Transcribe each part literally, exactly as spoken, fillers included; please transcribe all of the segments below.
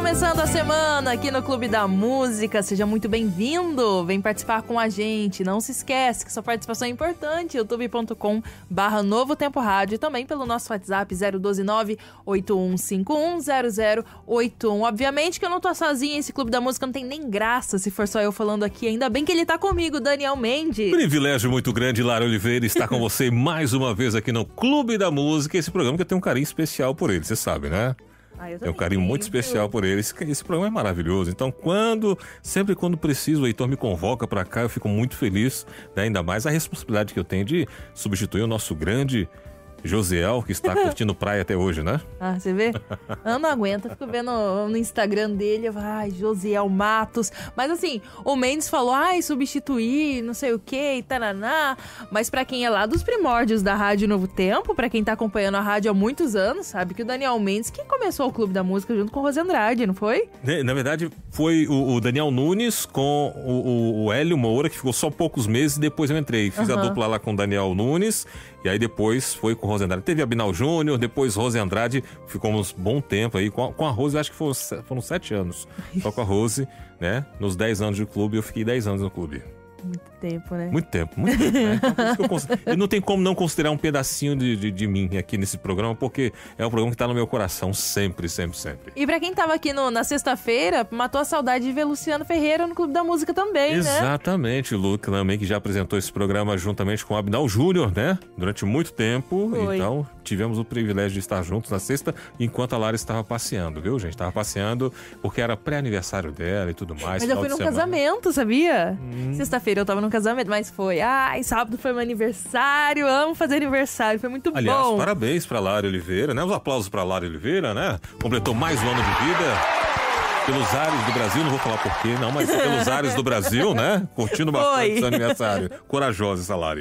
Começando a semana aqui no Clube da Música, seja muito bem-vindo, vem participar com a gente, não se esquece que sua participação é importante, youtube ponto com barra Novo Tempo Rádio e também pelo nosso WhatsApp zero um dois nove oito um cinco um zero zero oito um. Obviamente que eu não tô sozinha, esse Clube da Música não tem nem graça se for só eu falando aqui, ainda bem que ele tá comigo, Daniel Mendes. Privilégio muito grande, Lara Oliveira, estar com você mais uma vez aqui no Clube da Música, esse programa que eu tenho um carinho especial por ele, você sabe, né? Ah, eu Tem um carinho muito especial por ele. Esse, esse programa é maravilhoso. Então, quando, sempre quando preciso, o Heitor me convoca pra cá, eu fico muito feliz, né? Ainda mais a responsabilidade que eu tenho de substituir o nosso grande Josiel, que está curtindo praia até hoje, né? Ah, você vê? Eu não aguento, eu fico vendo no Instagram dele, eu falo, ai, Josiel Matos. Mas assim, o Mendes falou, ai, substituir, não sei o que, e taraná. Mas pra quem é lá dos primórdios da Rádio Novo Tempo, pra quem tá acompanhando a rádio há muitos anos, sabe que o Daniel Mendes que começou o Clube da Música junto com o Rose Andrade, não foi? Na verdade, foi o, o Daniel Nunes com o, o, o Hélio Moura, que ficou só poucos meses, e depois eu entrei. Fiz uhum. a dupla lá com o Daniel Nunes, e aí depois foi com o Rose Andrade. Teve Abinal Júnior, depois Rose Andrade, ficamos bom tempo aí. Com a, com a Rose, acho que foram, foram sete anos. Só com a Rose, né? Nos dez anos de clube, eu fiquei dez anos no clube. Muito tempo, né? Muito tempo, muito tempo, né? Então, por isso que eu, considero, eu não tenho como não considerar um pedacinho de, de, de mim aqui nesse programa, porque é um programa que tá no meu coração sempre, sempre, sempre. E pra quem tava aqui no, na sexta-feira, matou a saudade de ver Luciano Ferreira no Clube da Música também, Exatamente, né? Exatamente, o Luke também, que já apresentou esse programa juntamente com o Abinal Júnior, né? Durante muito tempo. Foi. Então, tivemos o privilégio de estar juntos na sexta, enquanto a Lara estava passeando, viu, gente? Estava passeando porque era pré-aniversário dela e tudo mais. Mas eu fui num casamento, sabia? Hum. Sexta-feira eu tava num casamento, mas foi, ai, sábado foi meu aniversário, amo fazer aniversário, foi muito Aliás, bom. Aliás, parabéns pra Lara Oliveira, né? Os aplausos pra Lara Oliveira, né? Completou mais um ano de vida. Pelos ares do Brasil, não vou falar porquê, não, mas pelos ares do Brasil, né? Curtindo bastante Oi. seu aniversário. Corajosa essa Lara.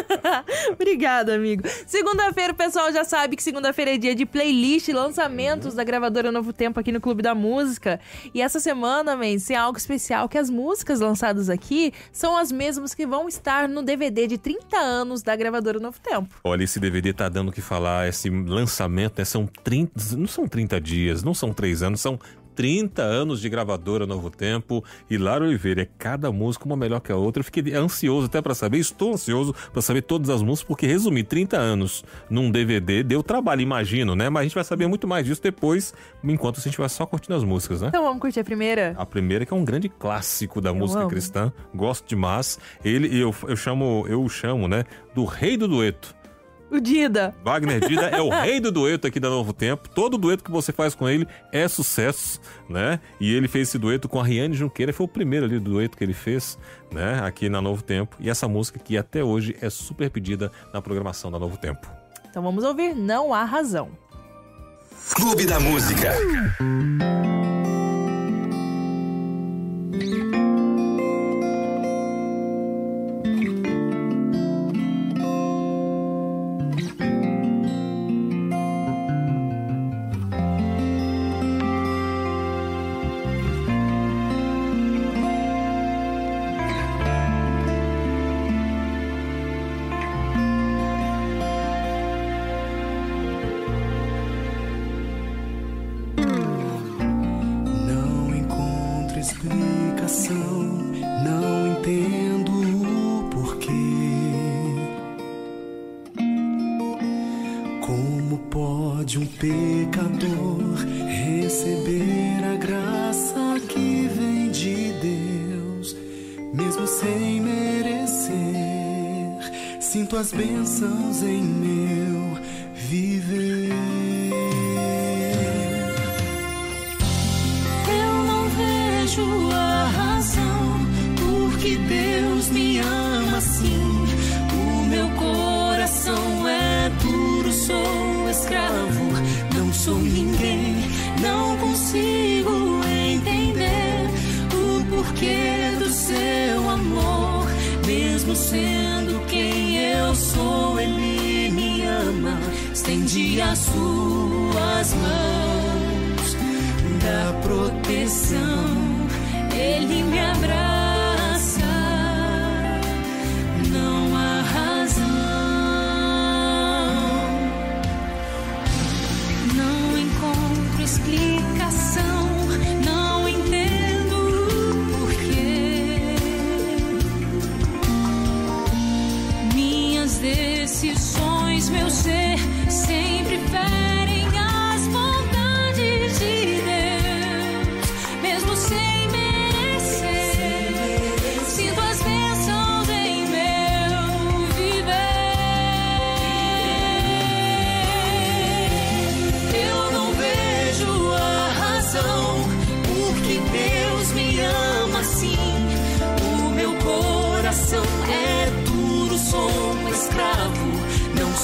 Obrigada, amigo. Segunda-feira, o pessoal já sabe que segunda-feira é dia de playlist e lançamentos uhum. da gravadora Novo Tempo aqui no Clube da Música. E essa semana, Mendes, tem algo especial, que as músicas lançadas aqui são as mesmas que vão estar no D V D de trinta anos da gravadora Novo Tempo. Olha, esse D V D tá dando o que falar, esse lançamento, né? São trinta, não são trinta dias, não são três anos, são trinta anos de gravadora Novo Tempo e Lara Oliveira, é cada música uma melhor que a outra. Eu fiquei ansioso até pra saber, estou ansioso pra saber todas as músicas, porque resumir trinta anos num D V D deu trabalho, imagino, né? Mas a gente vai saber muito mais disso depois, enquanto a gente vai só curtindo as músicas, né? Então vamos curtir a primeira? A primeira, que é um grande clássico da eu música amo. cristã, gosto demais. Ele, eu, eu chamo, eu chamo, né, do rei do dueto. O Dida. Wagner Dida é o rei do dueto aqui da Novo Tempo. Todo dueto que você faz com ele é sucesso, né? E ele fez esse dueto com a Riane Junqueira. Foi o primeiro ali do dueto que ele fez, né? Aqui na Novo Tempo. E essa música que até hoje é super pedida na programação da Novo Tempo. Então vamos ouvir Não Há Razão. Clube da Música. As bênçãos em meu viver. Eu não vejo a razão porque Deus me ama assim. O meu coração é duro, sou escravo, não sou ninguém, não consigo entender o porquê do seu amor, mesmo sendo quem eu sou, Ele me ama, estende as suas mãos, dá proteção, Ele me abraça, não há razão, não encontro explicação,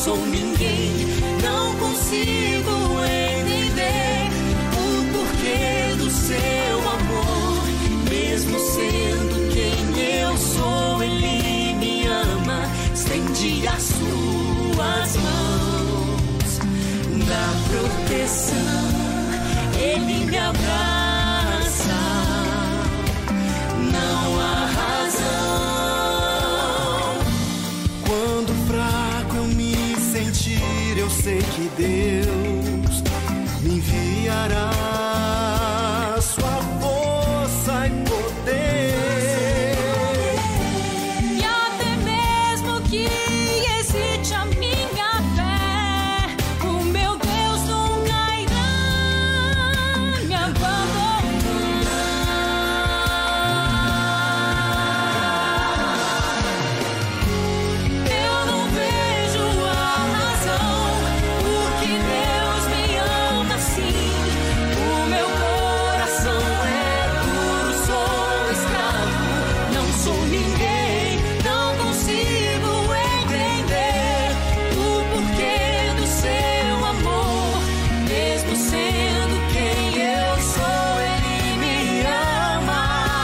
sou ninguém, não consigo entender o porquê do seu amor. Mesmo sendo quem eu sou, Ele me ama, estende as suas mãos, dá proteção, Ele me abraça, não há razão. Quando fraco eu me sentir, eu sei que Deus me enviará sua força e poder. E até mesmo que hesite a minha fé, o meu Deus nunca irá me abandonar. Eu não vejo a razão por que Deus me ama assim. O meu coração é puro, sou escravo, não sou ninguém, não consigo entender o porquê do seu amor. Mesmo sendo quem eu sou, Ele me ama.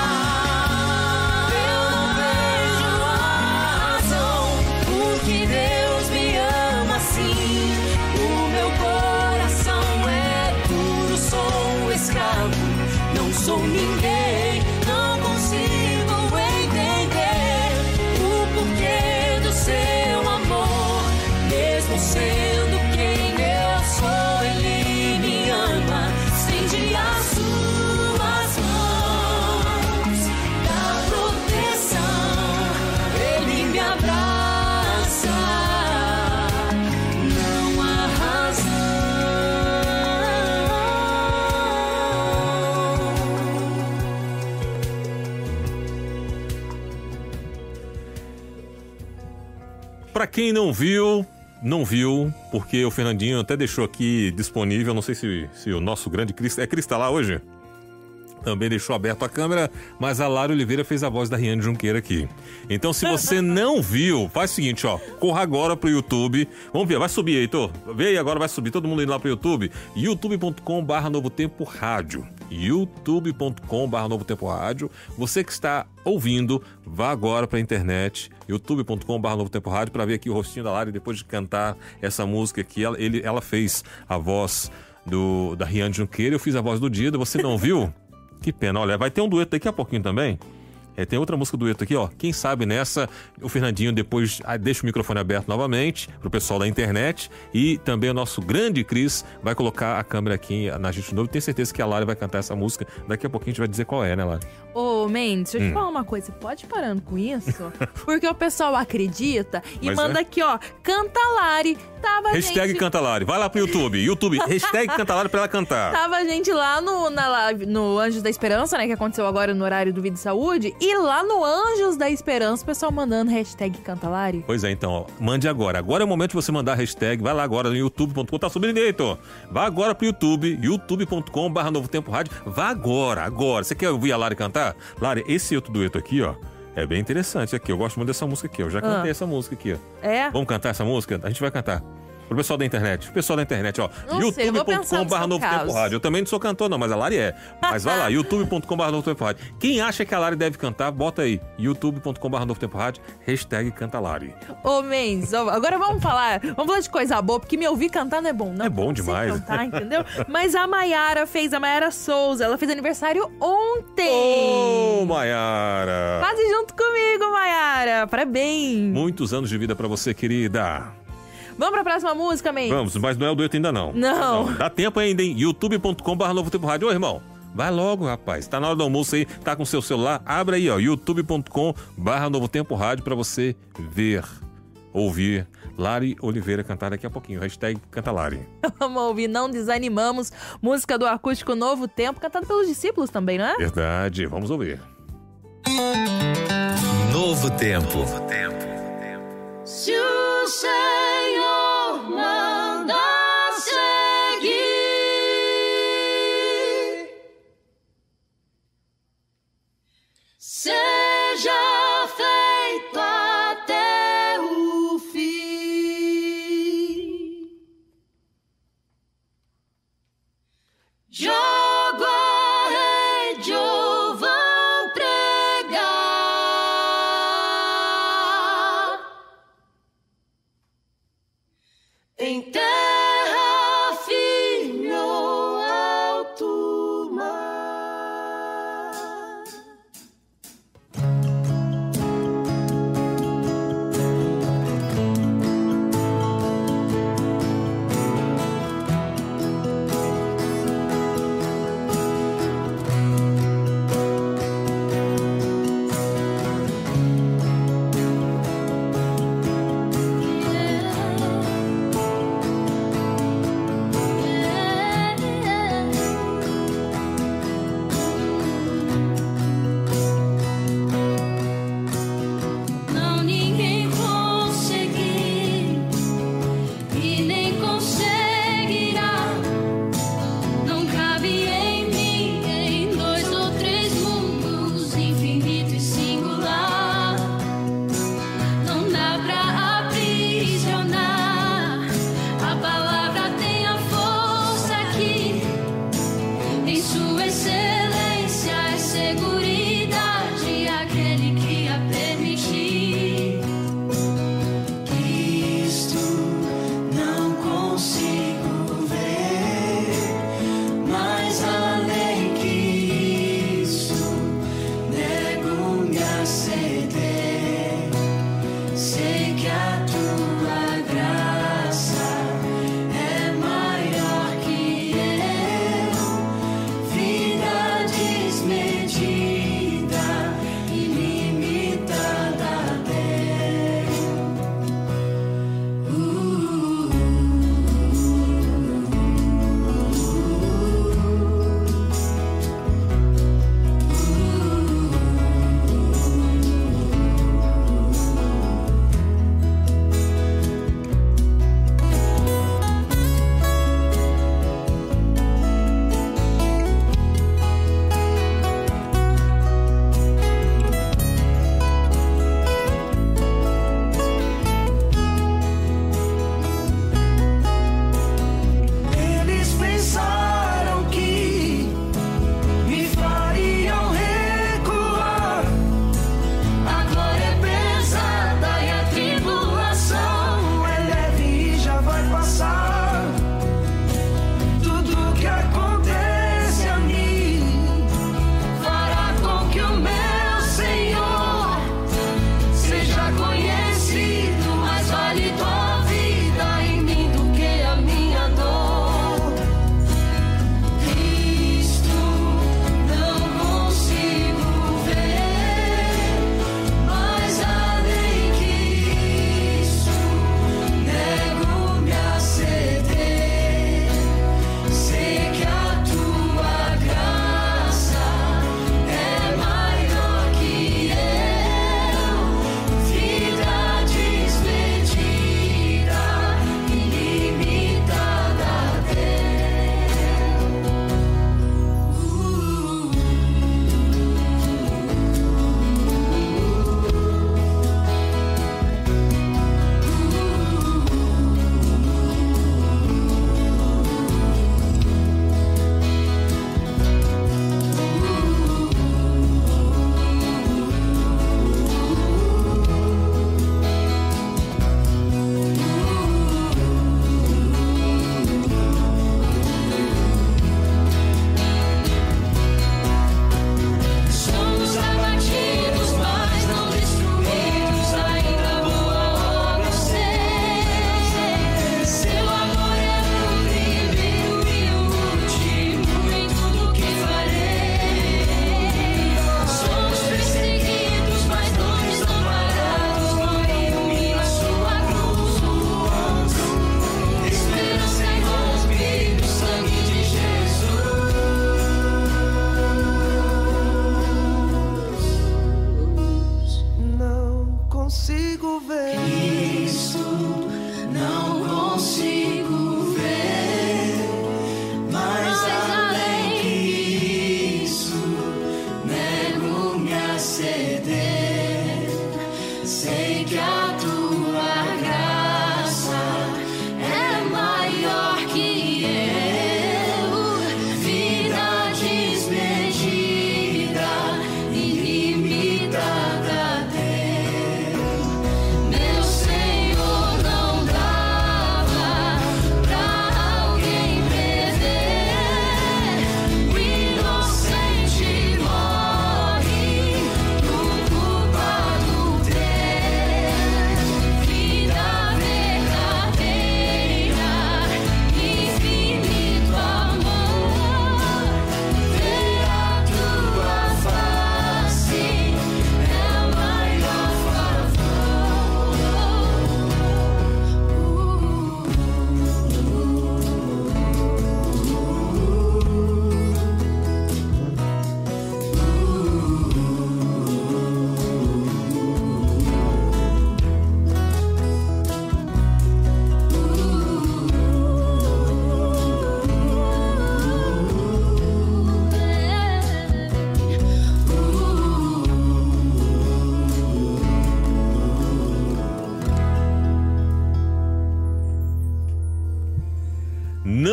Eu não vejo a razão por que Deus me ama assim. O meu coração é puro, sou escravo, não sou ninguém, não consigo entender o porquê do seu amor. Mesmo sendo quem eu sou, Ele me ama, estende as suas mãos, dá proteção, Ele me abraça, não há razão. Pra quem não viu, não viu, porque o Fernandinho até deixou aqui disponível, não sei se, se o nosso grande Cris... É Cris tá lá hoje? Também deixou aberto a câmera, mas a Lara Oliveira fez a voz da Riane Junqueira aqui. Então, se você não viu, faz o seguinte, ó, corra agora pro YouTube. Vamos ver, vai subir, Heitor. Vê aí agora, vai subir, todo mundo indo lá pro YouTube. youtube ponto com barra Novo Tempo Rádio. youtube ponto com barra Novo Tempo Rádio. Você que está ouvindo, vá agora pra internet, youtube ponto com barra Novo Tempo Rádio, pra ver aqui o rostinho da Lara e depois de cantar essa música aqui. Ela, ele, ela fez a voz do, da Riane Junqueira, eu fiz a voz do Dida. Você não viu? Que pena, olha, vai ter um dueto daqui a pouquinho também. É, tem outra música dueto aqui, ó. Quem sabe nessa, o Fernandinho depois ah, deixa o microfone aberto novamente pro pessoal da internet. E também o nosso grande Cris vai colocar a câmera aqui na Gente Novo. Tenho certeza que a Lara vai cantar essa música. Daqui a pouquinho a gente vai dizer qual é, né, Lara? Ô, Mendes, deixa eu Hum. te falar uma coisa. Você pode ir parando com isso? Porque o pessoal acredita e Mas manda é? aqui, ó, Canta Lari. Tava a Hashtag gente... Canta Lari. Vai lá pro YouTube. YouTube, hashtag Canta Lari pra ela cantar. Tava a gente lá no, na live, no Anjos da Esperança, né? Que aconteceu agora no horário do Vida e Saúde. E lá no Anjos da Esperança, o pessoal mandando hashtag Cantalari. Pois é, então, ó, mande agora. Agora é o momento de você mandar a hashtag. Vai lá agora no youtube ponto com. Tá subindo aí, Heitor. Vá agora pro YouTube, youtube ponto com barra Novo Tempo Rádio. Vá agora, agora. Você quer ouvir a Lari cantar? Lari, esse outro dueto aqui, ó, é bem interessante aqui. Eu gosto muito dessa música aqui. Eu já cantei Ah. essa música aqui, ó. É? Vamos cantar essa música? A gente vai cantar. Pro pessoal da internet. O pessoal da internet, ó. Não sei, eu vou youtube ponto pensar com no barra seu Novo Tempo caso. Rádio. Eu também não sou cantor, não, mas a Lari é. Mas vai lá, youtube ponto com barra Novo Tempo Rádio. Quem acha que a Lari deve cantar, bota aí. youtube ponto com barra Novo Tempo Rádio. Hashtag Canta Lari. Ô, Mendes, ó, agora vamos falar, vamos falar de coisa boa, porque me ouvir cantar não é bom, não. É bom Não sei demais. cantar, entendeu? Mas a Maiara fez, a Maiara Souza, ela fez aniversário ontem. Ô, Maiara! Quase junto comigo, Maiara. Parabéns. Muitos anos de vida pra você, querida. Vamos pra próxima música, Mendes? Vamos, mas não é o dueto ainda não. Não. Dá tempo ainda, hein? youtube ponto com barra Novo Tempo Rádio. Ô, irmão, vai logo, rapaz. Tá na hora do almoço aí, tá com seu celular. Abre aí, ó, youtube ponto com barra Novo Tempo Rádio pra você ver, ouvir Lari Oliveira cantar daqui a pouquinho. Hashtag Canta Lari. Vamos ouvir Não Desanimamos, música do acústico Novo Tempo, cantada pelos discípulos também, não é? Verdade, vamos ouvir. Novo Tempo. Se o Senhor manda seguir, seja feito até o fim. jogo a rede ou vão pregar em terra firme ou alto mar.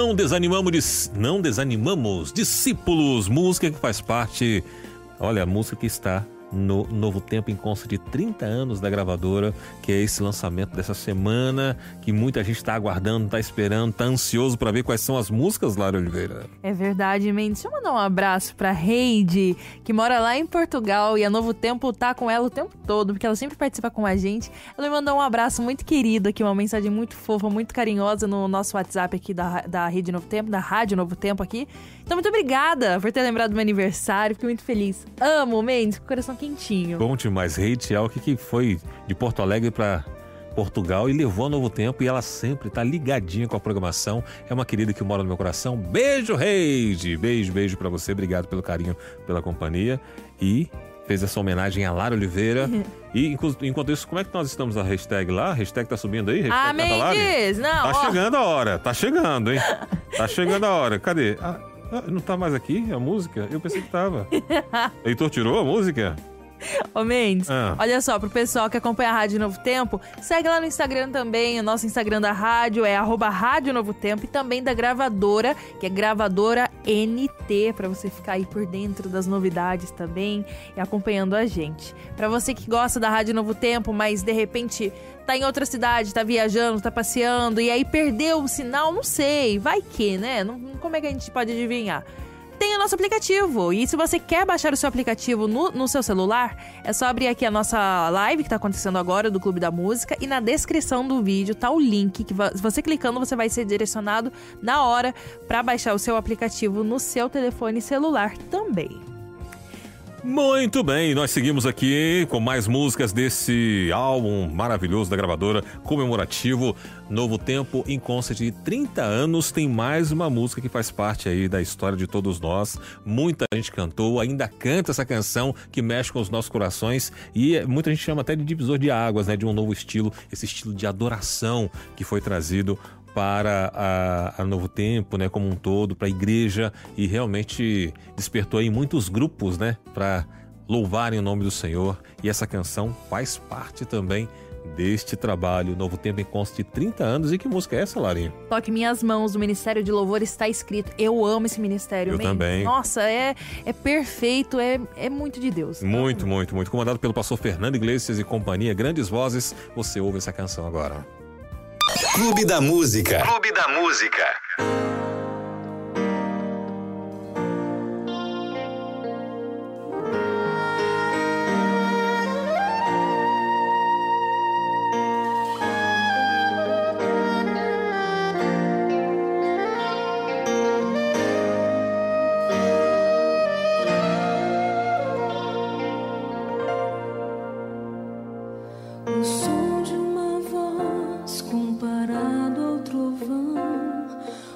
Não desanimamos, de, não desanimamos, discípulos, música que faz parte, olha, a música que está no Novo Tempo em consta de trinta anos da gravadora, que é esse lançamento dessa semana, que muita gente está aguardando, está esperando, está ansioso para ver quais são as músicas, Lara Oliveira. É verdade, Mendes. Deixa eu mandar um abraço pra Heide, que mora lá em Portugal, e a Novo Tempo tá com ela o tempo todo, porque ela sempre participa com a gente. Ela me mandou um abraço muito querido aqui, uma mensagem muito fofa, muito carinhosa no nosso WhatsApp aqui da, da Rede Novo Tempo, da Rádio Novo Tempo aqui. Então, muito obrigada por ter lembrado do meu aniversário, fiquei muito feliz. Amo, Mendes, com o coração quentinho. Bom demais. Heide é o que, que foi de Porto Alegre para Portugal e levou a Novo Tempo, e ela sempre tá ligadinha com a programação. É uma querida que mora no meu coração. Beijo, Heide! Beijo, beijo pra você. Obrigado pelo carinho, pela companhia. E fez essa homenagem a Lara Oliveira. E enquanto isso, como é que nós estamos na hashtag lá? A hashtag tá subindo aí? Ah, Hashtag Mendes! Não, Tá ó. chegando a hora, tá chegando, hein? Tá chegando a hora. Cadê? Ah, ah, não tá mais aqui a música? Eu pensei que tava. Heitor tirou a música? Ô Mendes, Ah. olha só, pro pessoal que acompanha a Rádio Novo Tempo, segue lá no Instagram também. O nosso Instagram da rádio é arroba Rádio Novo Tempo, e também da gravadora, que é Gravadora N T, pra você ficar aí por dentro das novidades também e acompanhando a gente. Pra você que gosta da Rádio Novo Tempo, mas de repente tá em outra cidade, tá viajando, tá passeando e aí perdeu o sinal, não sei, vai que, né? Não, como é que a gente pode adivinhar? Tem o nosso aplicativo, e se você quer baixar o seu aplicativo no, no seu celular, é só abrir aqui a nossa live que tá acontecendo agora do Clube da Música, e na descrição do vídeo tá o link, que va- você clicando você vai ser direcionado na hora para baixar o seu aplicativo no seu telefone celular também. Muito bem, nós seguimos aqui com mais músicas desse álbum maravilhoso da gravadora, comemorativo, Novo Tempo em consta de trinta anos. Tem mais uma música que faz parte aí da história de todos nós. Muita gente cantou, ainda canta essa canção que mexe com os nossos corações, e muita gente chama até de divisor de águas, né? De um novo estilo, esse estilo de adoração que foi trazido para a, a Novo Tempo, né, como um todo, para a igreja, e realmente despertou aí muitos grupos, né, para louvarem o nome do Senhor. E essa canção faz parte também deste trabalho, Novo Tempo em consta de trinta anos. E que música é essa, Larinha? Toque Minhas Mãos, do Ministério de Louvor, está escrito. Eu amo esse ministério. Eu Mendes. também. Nossa, é, é perfeito, é, é muito de Deus. Muito, muito, muito. Comandado pelo pastor Fernando Iglesias e companhia, grandes vozes. Você ouve essa canção agora. Clube da Música. Clube da Música. O som de uma voz comparado ao trovão,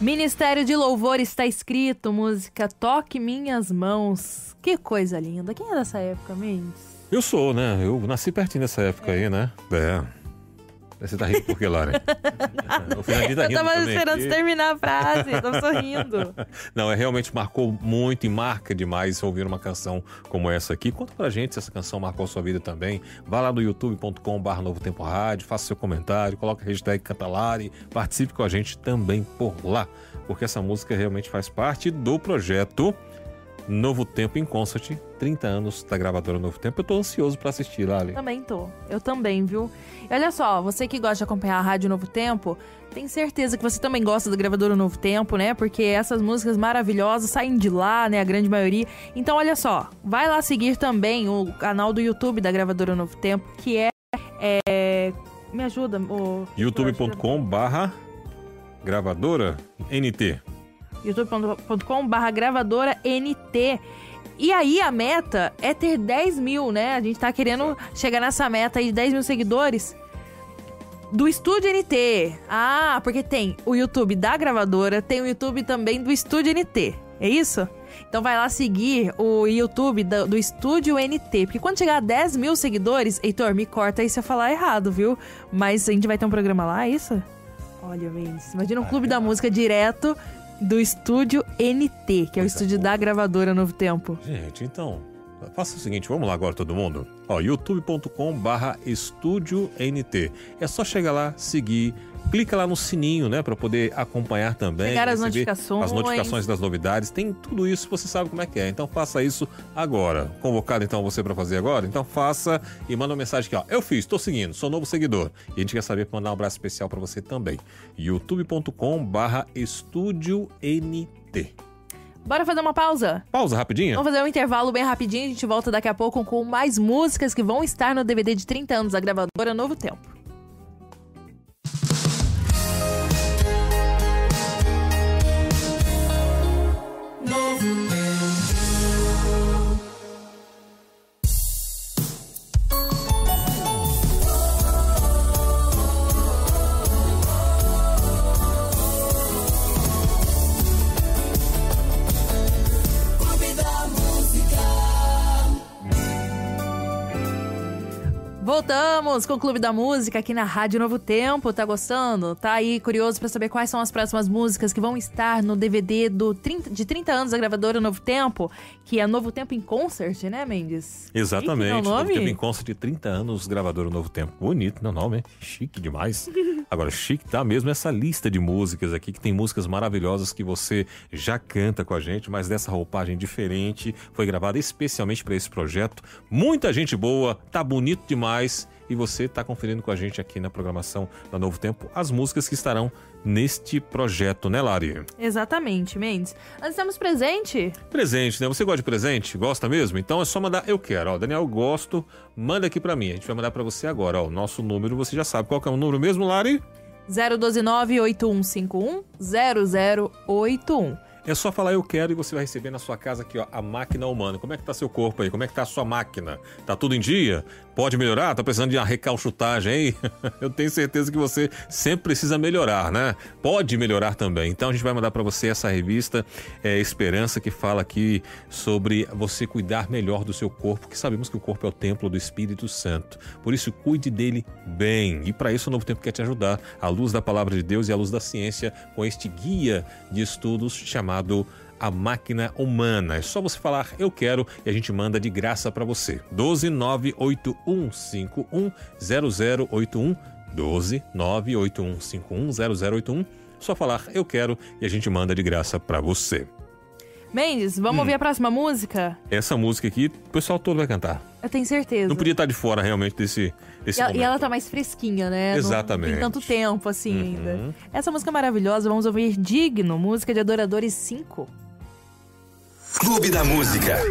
Ministério de Louvor está escrito, música Toque Minhas Mãos. Que coisa linda. Quem é dessa época, Mendes? Eu sou, né? Eu nasci pertinho dessa época aí, né? É. Você tá rindo por quê, Lara? O Fernandinho tá rindo Eu tava também esperando aqui. terminar a frase, eu tava sorrindo. Não, é realmente marcou muito e marca demais ouvir uma canção como essa aqui. Conta pra gente se essa canção marcou a sua vida também. Vá lá no youtube ponto com barra Novo Tempo Rádio, faça seu comentário, coloque a hashtag Cantalari, participe com a gente também por lá, porque essa música realmente faz parte do projeto Novo Tempo em Concert, trinta anos da gravadora Novo Tempo. Eu tô ansioso pra assistir, Lali. Também tô. Eu também, viu? E olha só, você que gosta de acompanhar a Rádio Novo Tempo, tem certeza que você também gosta da gravadora Novo Tempo, né? Porque essas músicas maravilhosas saem de lá, né? A grande maioria. Então, olha só, vai lá seguir também o canal do YouTube da gravadora Novo Tempo, que é... é... Me ajuda, o... youtube ponto com barra gravadora N T. youtube ponto com barra gravadora N T. E aí a meta é ter dez mil, né? A gente tá querendo chegar nessa meta aí de dez mil seguidores do Estúdio N T. Ah, porque tem o YouTube da gravadora, tem o YouTube também do Estúdio N T. É isso? Então vai lá seguir o YouTube do, do Estúdio N T. Porque quando chegar a dez mil seguidores, Heitor, me corta aí se eu falar errado, viu? Mas a gente vai ter um programa lá, é isso? Olha, Mendes, imagina um clube da música direto do Estúdio N T, que é o estúdio da gravadora Novo Tempo. Gente, então, faça o seguinte, vamos lá agora todo mundo. Ó, youtube ponto com barra Estúdio N T. É só chegar lá, seguir, clica lá no sininho, né, para poder acompanhar também. Pegar as notificações. As notificações das novidades, tem tudo isso, você sabe como é que é. Então faça isso agora. Convocado então você para fazer agora? Então faça e manda uma mensagem aqui, ó. Eu fiz, tô seguindo, sou novo seguidor. E a gente quer saber, mandar um abraço especial para você também. youtube ponto com barra Estúdio N T. Bora fazer uma pausa? Pausa rapidinho? Vamos fazer um intervalo bem rapidinho. A gente volta daqui a pouco com mais músicas que vão estar no D V D de trinta anos da gravadora Novo Tempo. Voltamos com o Clube da Música aqui na Rádio Novo Tempo. Tá gostando? Tá aí curioso pra saber quais são as próximas músicas que vão estar no D V D do trinta, de trinta anos da gravadora Novo Tempo, que é Novo Tempo em Concert, né, Mendes? Exatamente. Chique, não é o nome? Novo Tempo em Concert de trinta anos, gravadora Novo Tempo. Bonito, não é o nome? Chique demais. Agora, chique tá mesmo essa lista de músicas aqui, que tem músicas maravilhosas que você já canta com a gente, mas dessa roupagem diferente, foi gravada especialmente para esse projeto. Muita gente boa, tá bonito demais. E você está conferindo com a gente aqui na programação da Novo Tempo as músicas que estarão neste projeto, né, Lari? Exatamente, Mendes. Nós temos presente? Presente, né? Você gosta de presente? Gosta mesmo? Então é só mandar eu quero. Ó, Daniel, gosto. Manda aqui pra mim. A gente vai mandar pra você agora. Ó, o nosso número, você já sabe. Qual que é o número mesmo, Lari? zero um dois nove oito um cinco um zero zero oito um. É só falar eu quero e você vai receber na sua casa aqui, ó, a máquina humana. Como é que tá seu corpo aí? Como é que tá a sua máquina? Tá tudo em dia? Pode melhorar? Tá precisando de uma recalchutagem aí? Eu tenho certeza que você sempre precisa melhorar, né? Pode melhorar também. Então a gente vai mandar para você essa revista é, Esperança, que fala aqui sobre você cuidar melhor do seu corpo, porque sabemos que o corpo é o templo do Espírito Santo. Por isso, cuide dele bem. E para isso o Novo Tempo quer te ajudar, à luz da Palavra de Deus e à luz da ciência, com este guia de estudos chamado A Máquina Humana. É só você falar eu quero e a gente manda de graça para você. doze nove oito um cinco um zero zero oito um doze nove oito um cinco um zero zero oito um. Só falar eu quero e a gente manda de graça para você. Mendes, vamos hum. ouvir a próxima música? Essa música aqui, o pessoal todo vai cantar. Eu tenho certeza. Não podia estar de fora realmente desse, desse e, momento. E ela tá mais fresquinha, né? Exatamente. Não tem tanto tempo assim uhum. ainda. Essa música é maravilhosa, vamos ouvir Digno, música de Adoradores cinco. Clube da Música.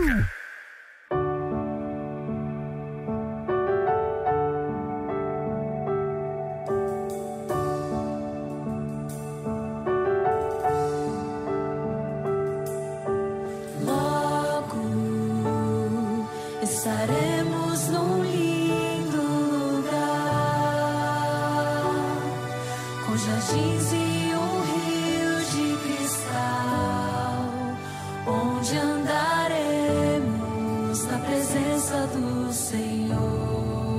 Estaremos num lindo lugar, com jardins e um rio de presença do Senhor.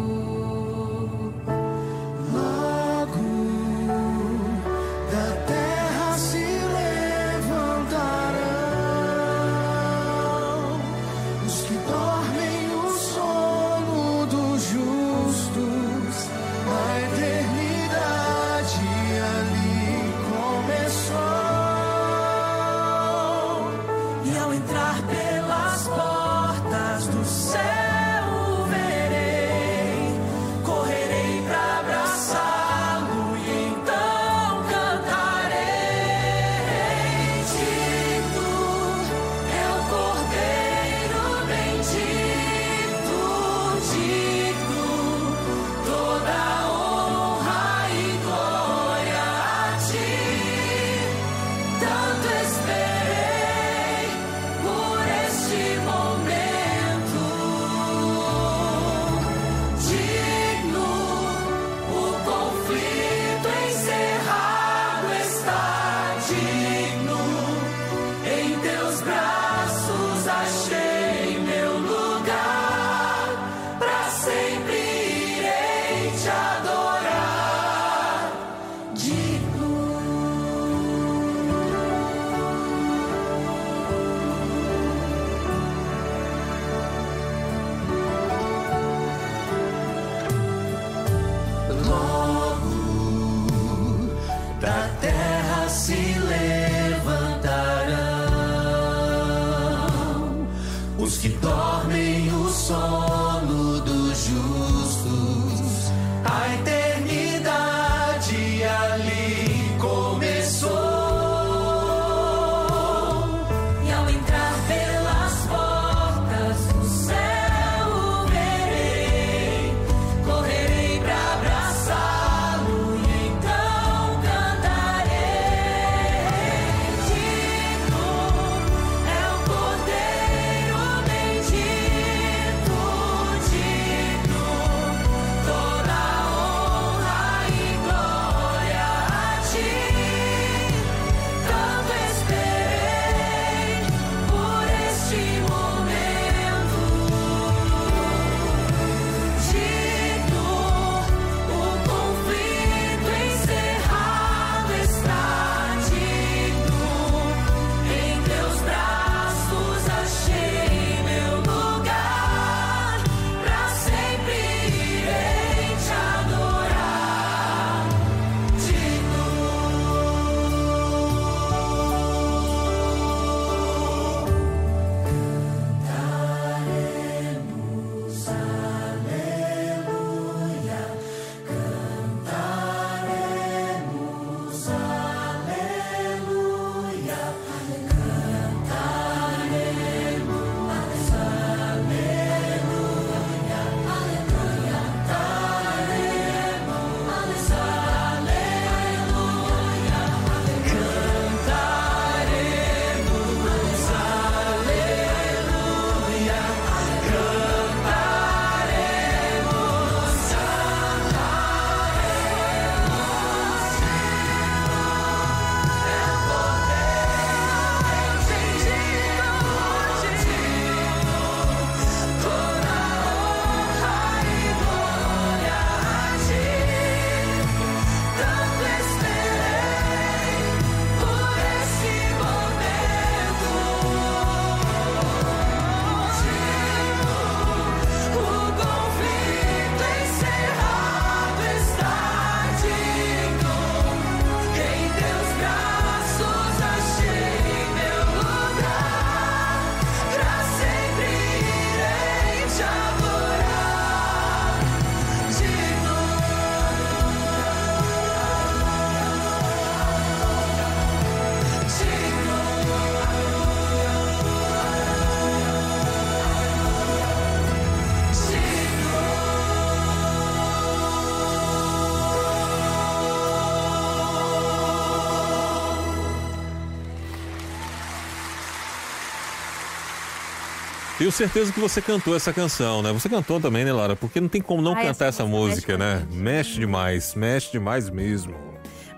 Tenho certeza que você cantou essa canção, né? Você cantou também, né, Lara? Porque não tem como não Ai, cantar essa, essa música, mexe né? Mexe demais, mexe demais mesmo.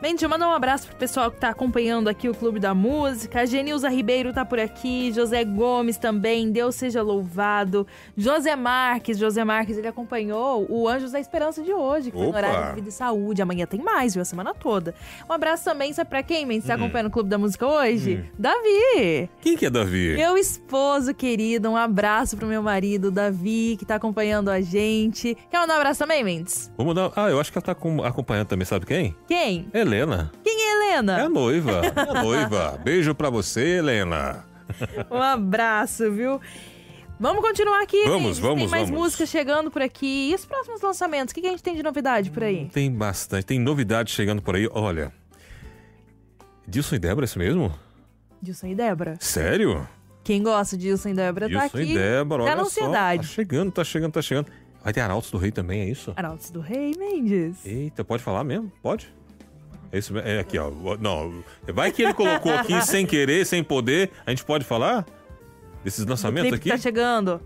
Mendes, manda um abraço pro pessoal que tá acompanhando aqui o Clube da Música. A Genilza Ribeiro tá por aqui, José Gomes também, Deus seja louvado. José Marques, José Marques, ele acompanhou o Anjos da Esperança de hoje, que foi no horário de vida e saúde. Amanhã tem mais, viu? A semana toda. Um abraço também, sabe pra quem, Mendes? Tá hum. acompanhando o Clube da Música hoje? Hum. Davi! Quem que é Davi? Meu esposo querido, um abraço pro meu marido, Davi, que tá acompanhando a gente. Quer mandar um abraço também, Mendes? Vou mandar... Ah, eu acho que ela tá acompanhando também, sabe quem? Quem? Helena. Quem é Helena? É a noiva, é a noiva. Beijo pra você, Helena. Um abraço, viu? Vamos continuar aqui, Vamos, Mendes. vamos, Tem mais vamos. música chegando por aqui. E os próximos lançamentos? O que a gente tem de novidade por aí? Tem bastante, tem novidade chegando por aí. Olha, Dilson e Débora, é isso mesmo? Dilson e Débora. Sério? Quem gosta de Dilson e Débora tá aqui. Dilson e Débora, tá olha na ansiedade. só. Tá chegando, tá chegando, tá chegando. Vai ter Arautos do Rei também, é isso? Arautos do Rei, Mendes. Eita, pode falar mesmo? Pode? É isso mesmo? É aqui, ó. Não, vai que ele colocou aqui sem querer, sem poder. A gente pode falar desses lançamentos o aqui? Que tá chegando.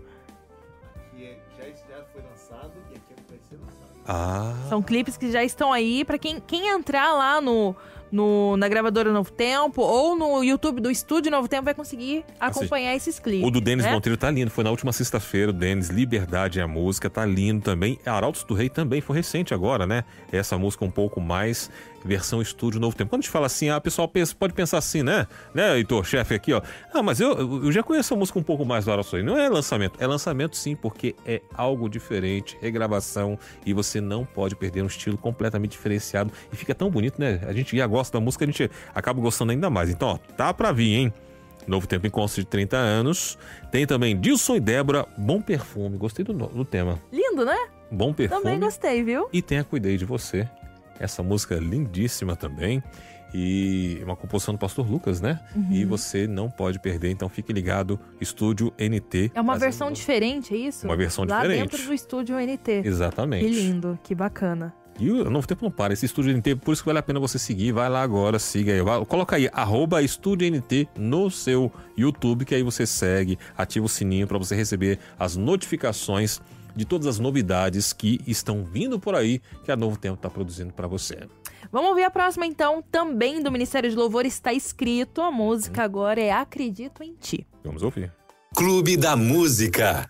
Já foi lançado e aqui vai ser lançado. Ah. São clipes que já estão aí. Pra quem, quem entrar lá no, no, na gravadora Novo Tempo ou no YouTube do Estúdio Novo Tempo vai conseguir acompanhar assim, esses clipes. O do Denis né? Monteiro tá lindo. Foi na última sexta-feira. O Denis, Liberdade é a música. Tá lindo também. Arautos do Rei também. Foi recente agora, né? Essa música um pouco mais... versão Estúdio Novo Tempo. Quando a gente fala assim, a pessoa pensa, pode pensar assim, né? Né, Heitor, chefe aqui, ó. Ah, mas eu, eu já conheço a música um pouco mais do Arautos do Rei. Não é lançamento. É lançamento sim, porque é algo diferente, regravação, e você não pode perder um estilo completamente diferenciado. E fica tão bonito, né? A gente já gosta da música, a gente acaba gostando ainda mais. Então, ó, tá pra vir, hein? Novo Tempo em concert de trinta anos. Tem também Dilson e Débora, Bom Perfume. Gostei do, do tema. Lindo, né? Bom Perfume. Também gostei, viu? E tem a Cuidei de Você. Essa música é lindíssima também. E uma composição do Pastor Lucas, né? Uhum. E você não pode perder, então fique ligado. Estúdio N T. É uma versão diferente, é isso? Uma versão Lá diferente. Lá dentro do Estúdio N T. Exatamente. Que lindo, que bacana. E o Novo Tempo não para, esse Estúdio N T, por isso que vale a pena você seguir, vai lá agora, siga aí, vai, coloca aí, arroba Estúdio N T no seu YouTube, que aí você segue, ativa o sininho para você receber as notificações de todas as novidades que estão vindo por aí, que a Novo Tempo está produzindo para você. Vamos ouvir a próxima então, também do Ministério de Louvor, está escrito, a música hum. agora é Acredito em Ti. Vamos ouvir. Clube da Música.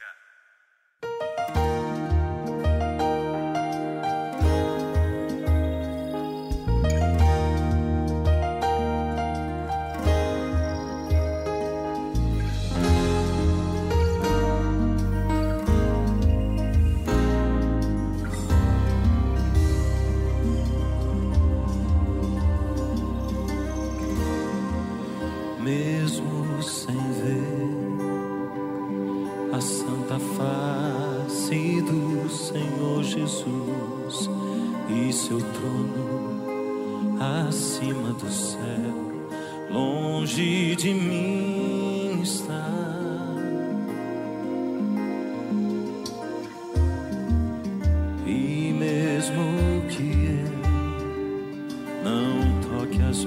Mesmo sem ver a santa face do Senhor Jesus e seu trono acima do céu, longe de mim está. E mesmo que eu não toque as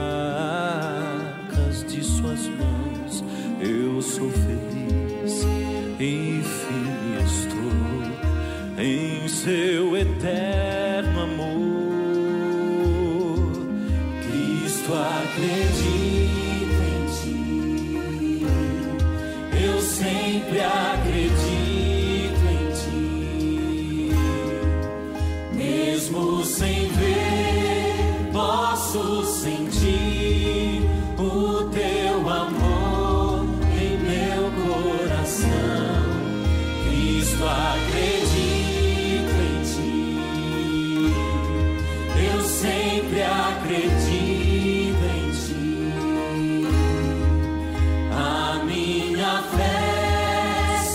marcas de suas mãos, eu sou feliz e firme estou em seu eterno amor. Cristo, acredito em ti, eu sempre acredito em ti, mesmo sem ver, posso sentir o teu amor em meu coração. Cristo, acredito em ti, eu sempre acredito em ti. A minha fé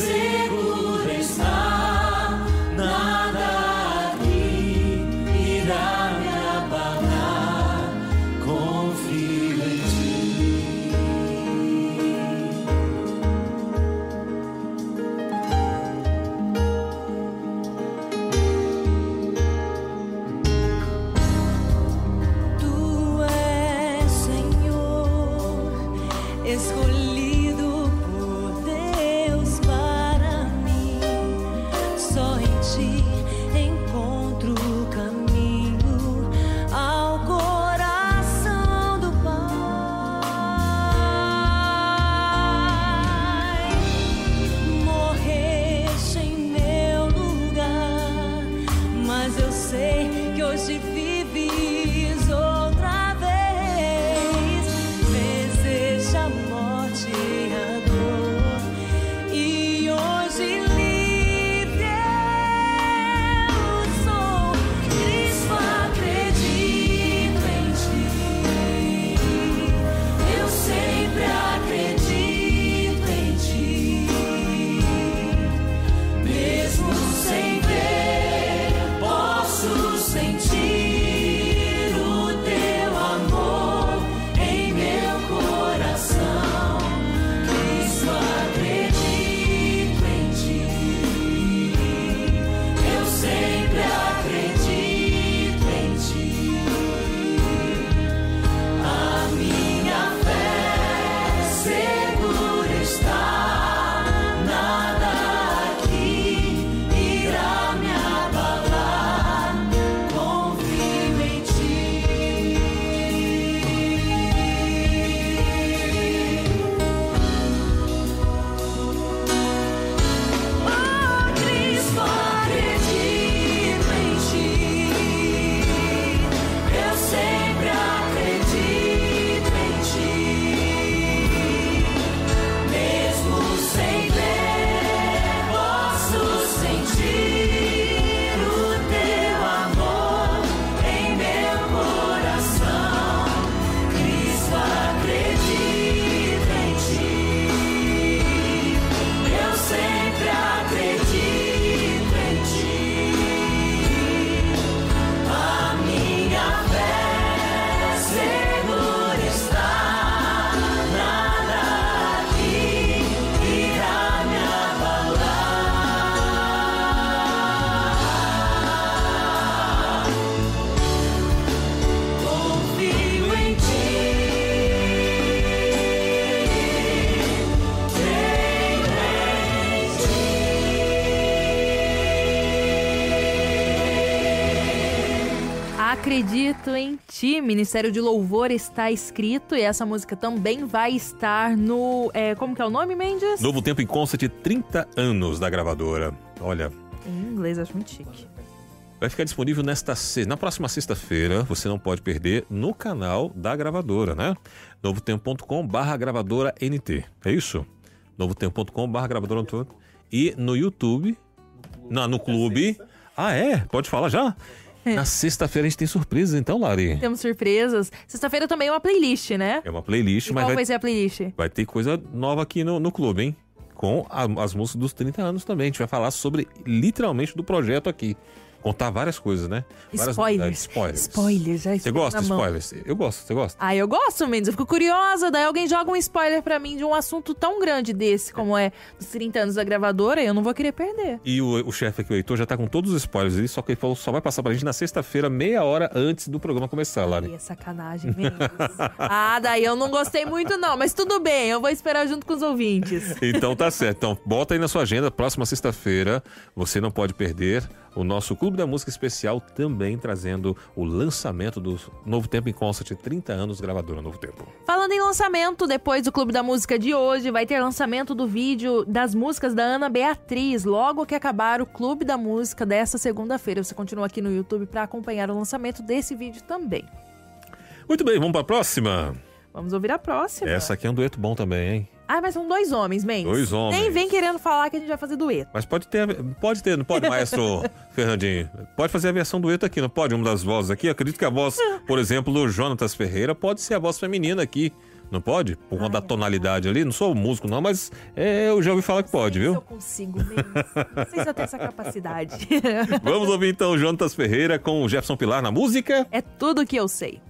Acredito em Ti, Ministério de Louvor está escrito, e essa música também vai estar no... É, como que é o nome, Mendes? Novo Tempo em Concert, trinta anos da gravadora. Olha... Em inglês, acho muito chique. Vai ficar disponível nesta na próxima sexta-feira, você não pode perder, no canal da gravadora, né? novo tempo ponto com barra gravadora N T, é isso? novo tempo ponto com barra gravadora N T. E no YouTube, não, no clube... Ah, é? Pode falar já? Na sexta-feira a gente tem surpresas, então, Lari. Temos surpresas. Sexta-feira também é uma playlist, né? É uma playlist, e mas qual vai, vai ser a playlist? Vai ter coisa nova aqui no, no clube, hein? Com a, as músicas dos trinta anos também. A gente vai falar sobre, literalmente, do projeto aqui. Contar várias coisas, né? Várias Spoilers. Spoilers. Spoilers. Já Você gosta de spoilers? Eu gosto, você gosta? Ah, eu gosto, Mendes. Eu fico curiosa. Daí alguém joga um spoiler pra mim de um assunto tão grande desse, como é dos trinta anos da gravadora, eu não vou querer perder. E o, o chefe aqui, o Heitor, já tá com todos os spoilers ali, só que ele falou só vai passar pra gente na sexta-feira, meia hora antes do programa começar, Lari. É sacanagem, Mendes. Ah, daí eu não gostei muito não, mas tudo bem, eu vou esperar junto com os ouvintes. Então tá certo. Então bota aí na sua agenda, próxima sexta-feira, você não pode perder o nosso Clube da Música Especial, também trazendo o lançamento do Novo Tempo em Concert, trinta anos, gravadora Novo Tempo. Falando em lançamento, depois do Clube da Música de hoje, vai ter lançamento do vídeo das músicas da Ana Beatriz, logo que acabar o Clube da Música dessa segunda-feira. Você continua aqui no YouTube para acompanhar o lançamento desse vídeo também. Muito bem, vamos para a próxima? Vamos ouvir a próxima. Essa aqui é um dueto bom também, hein? Ah, mas são dois homens, Mendes. Dois homens. Nem vem querendo falar que a gente vai fazer dueto. Mas pode ter, pode ter, não pode, maestro Fernandinho? Pode fazer a versão dueto aqui, não pode? Uma das vozes aqui. Acredito que a voz, por exemplo, do Jonatas Ferreira pode ser a voz feminina aqui. Não pode? Por conta da tonalidade ali. Não sou músico, não, mas é, eu já ouvi falar que pode, viu? Eu consigo, Mendes. Não sei se eu tenho essa capacidade. Vamos ouvir então o Jonatas Ferreira com o Jefferson Pilar na música. É tudo que eu sei.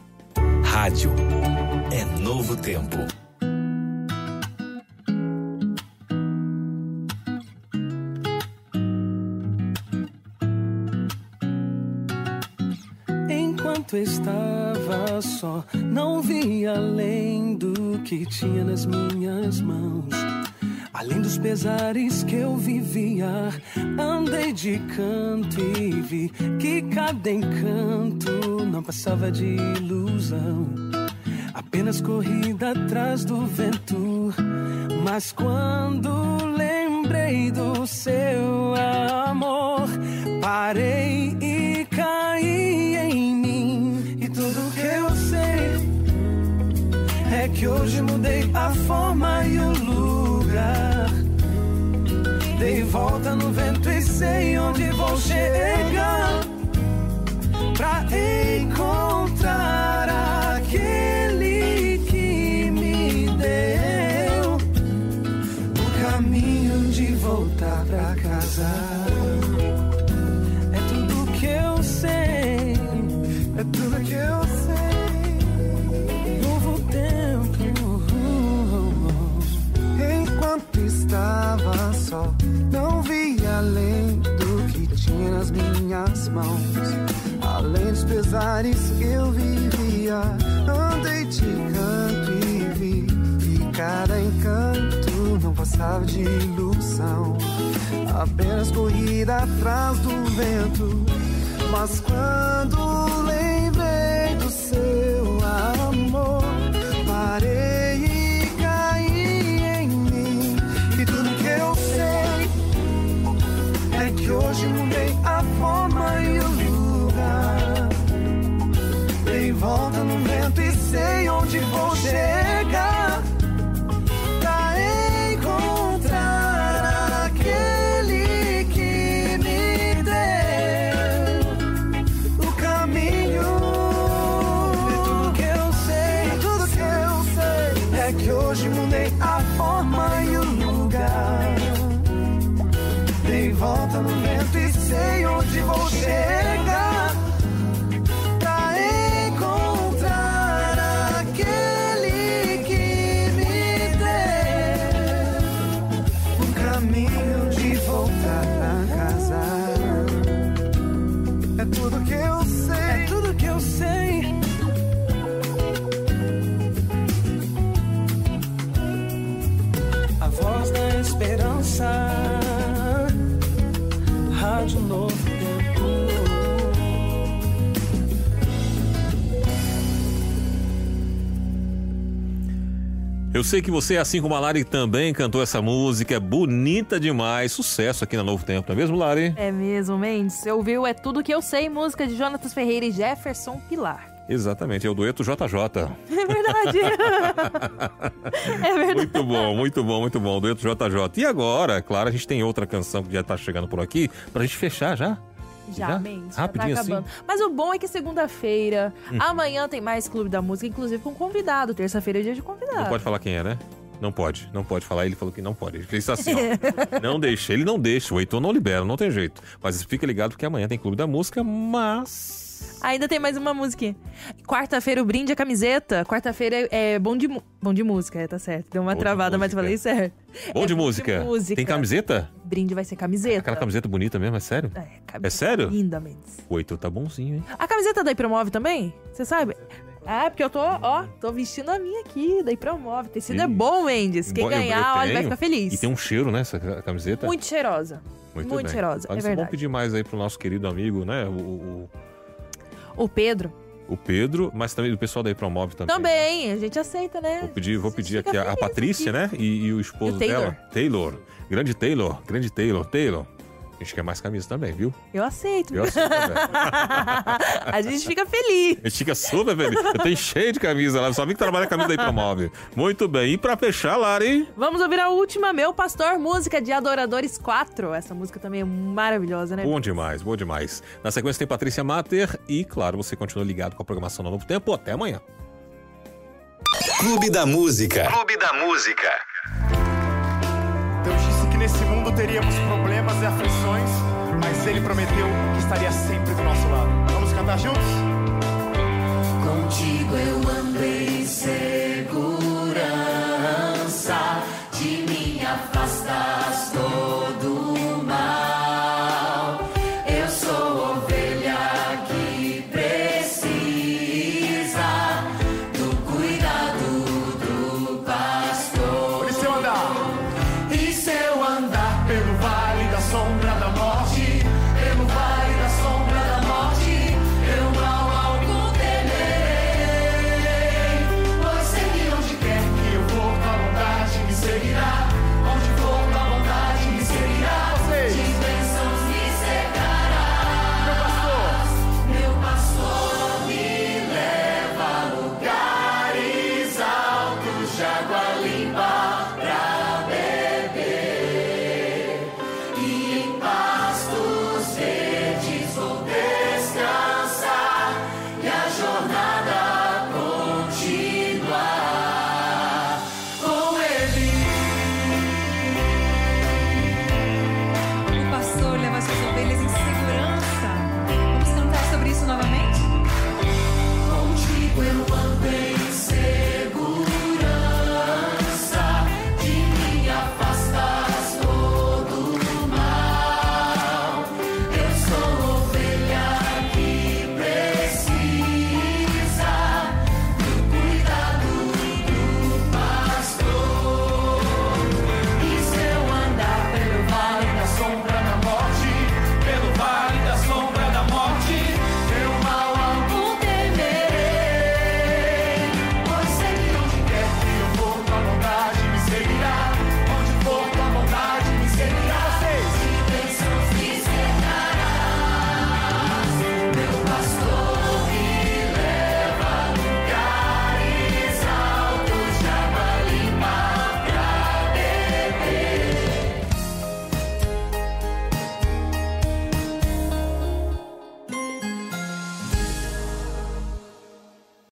Rádio é Novo Tempo. Enquanto estava só, não vi além do que tinha nas minhas mãos. Além dos pesares que eu vivia, andei de canto e vi que cada encanto não passava de ilusão. Apenas corrida atrás do vento. Mas quando lembrei do seu amor, parei e caí em mim. E tudo que eu sei é que hoje mudei a forma e o lugar. Dei volta no vento e sei onde vou chegar, pra encontrar aquele que me deu o caminho de voltar pra casa. É tudo que eu sei, é tudo que eu sei. Novo tempo. Enquanto estava só, não vi além do que tinha nas minhas mãos. Além dos pesares que eu vivia, andei de canto e vi que cada encanto não passava de ilusão. Apenas corrida atrás do vento. Mas quando lembrei do seu amor, parei e caí em mim. E tudo que eu sei é que hoje mudei a forma e o lugar. Dei volta no vento e sei onde vou chegar, pra encontrar aquele que me deu o caminho. E tudo que eu sei, tudo que eu sei é que hoje mudei a forma e o lugar. Dei volta no vento e sei onde vou chegar, pra encontrar aquele que me deu o caminho de voltar pra casa. É tudo que eu sei, é tudo que eu sei. A voz da esperança. Rádio Novo Tempo. Eu sei que você, assim como a Lari, também cantou essa música, é bonita demais, sucesso aqui na Novo Tempo, não é mesmo, Lari? É mesmo, Mendes. Você ouviu É Tudo Que Eu Sei, música de Jonatas Ferreira e Jefferson Pilar. Exatamente, é o dueto J J. É verdade. É verdade. Muito bom, muito bom, muito bom, o dueto J J. E agora, claro, a gente tem outra canção que já tá chegando por aqui, pra gente fechar já. Já, Já? Mendes, Rapidinho já tá acabando. assim? Mas o bom é que segunda-feira, Hum. amanhã tem mais Clube da Música, inclusive com convidado. Terça-feira é dia de convidado. Não pode falar quem é, né? Não pode, não pode falar. Ele falou que não pode. Ele fez assim, ó. Não deixa, ele não deixa. O Heitor não libera, não tem jeito. Mas fica ligado porque amanhã tem Clube da Música, mas... Ainda tem mais uma música. Quarta-feira o brinde a camiseta. Quarta-feira é bom de, mu- bom de música, é, tá certo. Deu uma Bom de travada, mas música. falei certo. Bom É de música. música. Tem camiseta? Brinde vai ser camiseta. Aquela camiseta bonita mesmo, é sério? É, camiseta É sério? linda, Mendes. O Heitor tá bonzinho, hein? A camiseta daí promove também? Você sabe? Ah, porque eu tô, ó, tô vestindo a minha aqui, daí promove. Tecido é Ih. bom, Mendes. Quem Bom, eu- eu ganhar, olha, vai tenho. ficar feliz. E tem um cheiro, né, essa ca- camiseta? Muito cheirosa. Muito, muito bem. cheirosa, Mas é verdade. Vamos pedir mais aí pro nosso querido amigo, né? O, o, O Pedro. o Pedro, mas também o pessoal daí promove também. Também, a gente aceita, né? Vou pedir, vou A gente pedir fica aqui a, a feliz Patrícia, aqui. né? E, e o esposo E o Taylor. dela. Taylor. Grande Taylor. Grande Taylor. Taylor. A gente quer mais camisa também, viu? Eu aceito. Eu aceito também. A gente fica feliz. A gente fica super feliz. Eu tenho cheio de camisa lá. Só vi que trabalha a camisa daí promove. Muito bem. E pra fechar, Lari... Vamos ouvir a última, Meu Pastor, música de Adoradores quatro. Essa música também é maravilhosa, né? Bom demais, bom demais. Na sequência tem Patrícia Mater e, claro, você continua ligado com a programação do Novo Tempo. Até amanhã. Clube da Música. Clube da Música. Deus disse que nesse mundo teríamos problemas e aflições, mas Ele prometeu que estaria sempre do nosso lado. Vamos cantar juntos? Contigo eu andei em segurança, de mim afastas todas